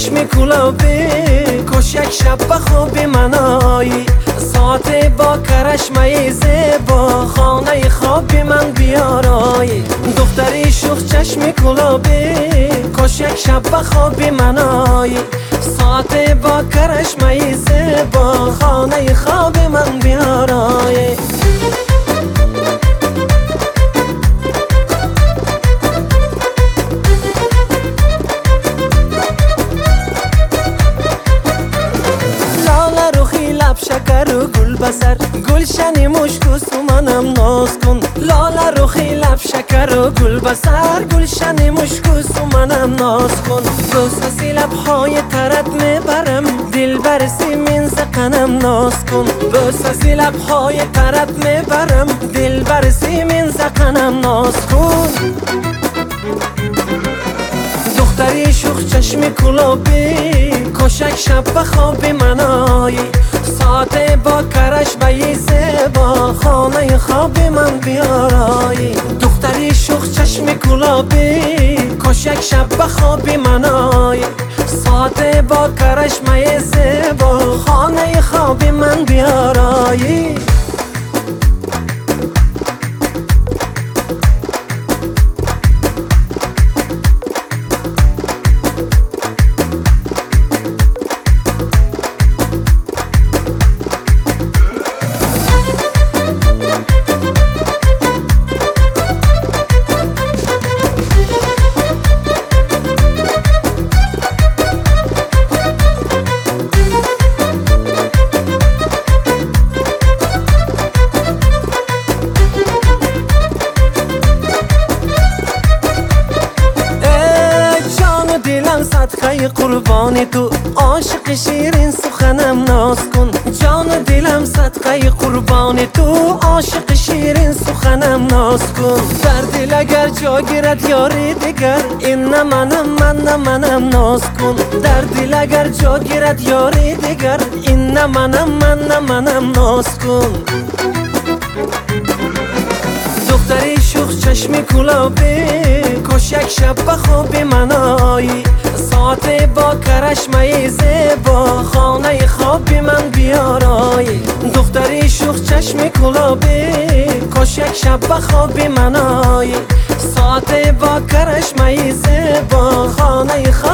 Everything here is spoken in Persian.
چشم گلابی کش یک شب به خواب منایی ساعت با کرشمه زیبا خانه خواب من بیارایی دختری شوخ چشم گلابی کش یک شب به خواب منایی ساعت با کرشمه زیبا خانه خواب من بیارایی شکر و گل بسر گلشن مشکو سومنم ناز کن لاله روخی لب شکر و گل بسر گلشن مشکو سومنم ناز کن بوسه لبهای ترت میبرم دل برسی من زقنم ناز کن بوسه لبهای ترت میبرم دل برسی من زقنم ناز کن دختری شوخ چشم گلابی کشک شب به خواب منایی ساعت با کرش به زیبا خانه خواب من بیارایی دختری شوخ چشم گلابی کشک شب به خواب منایی ساعت با کرش به زیبا خانه خواب من بیارایی صدقه قربان تو عاشق شیرین سخنم ناز کن جان دلم صدقه قربان تو عاشق شیرین سخنم ناز کن در دل اگر جا گیرد یاری دیگر این نه منم ناز کن در دل اگر جا گیرد یاری دیگر این نه منم ناز کن دختری شوخ چشم گلابی کشک شب به خواب منایی ساعت با کرشمه زیبا خانه خواب من بیارایی دختری شوخ چشم گلابی کشک شب به خواب منایی ساعت با کرشمه زیبا خانه خواب